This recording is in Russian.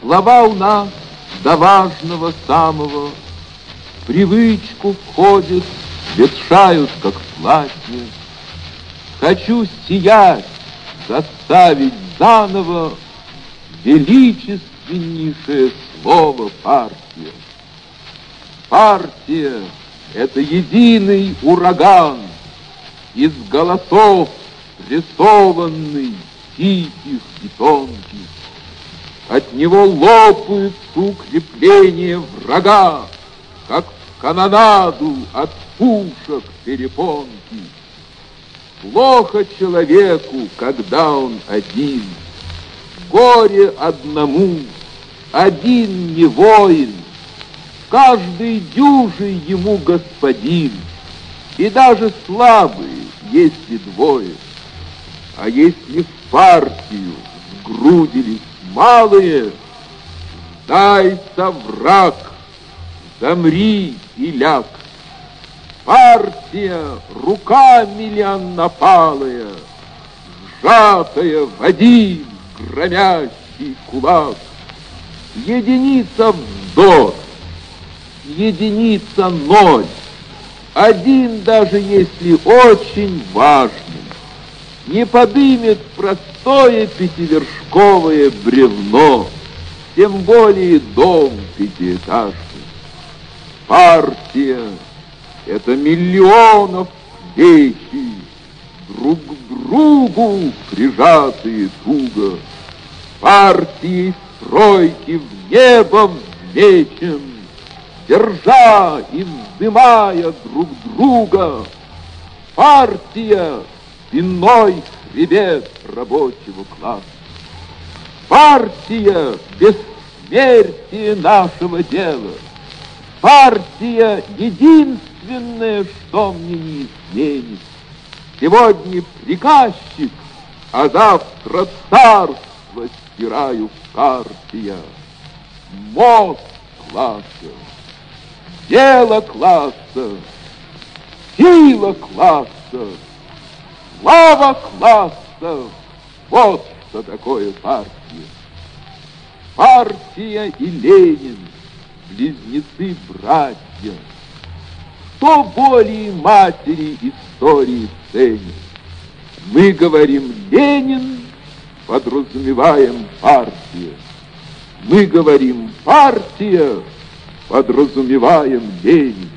Слова у нас до важного самого в привычку входят, ветшают, как платье. Хочу сиять, заставить заново величественнейшее слово партия. Партия — это единый ураган из голосов, рисованный, тихих и тонких. От него лопаются укрепления врага, как в канонаду от пушек перепонки. Плохо человеку, когда он один, горе одному, один не воин, каждый дюжий ему господин, и даже слабые, если двое. А если в партию сгрудились малые, сдайся, враг, замри и ляг. Партия руками лянопалая, сжатая в один громящий кулак. Единица вздор, единица ноль, один, даже если очень важный, не подымет простое пятивершковое бревно, тем более дом пятиэтажный. Партия — это миллионов плечей, друг к другу прижатые туго. Партией стройки в небо взлечем, держа и вздымая друг друга. Партия — спинной хребет рабочего класса. Партия — бессмертие нашего дела. Партия — единственное, что мне не изменит. Сегодня приказчик, а завтра царство стираю в карте я. Мозг класса, дело класса, сила класса, слава класса. Вот что такое партия. Партия и Ленин — близнецы-братья. Кто более матери истории ценит? Мы говорим Ленин, подразумеваем партия. Мы говорим партия, подразумеваем Ленин.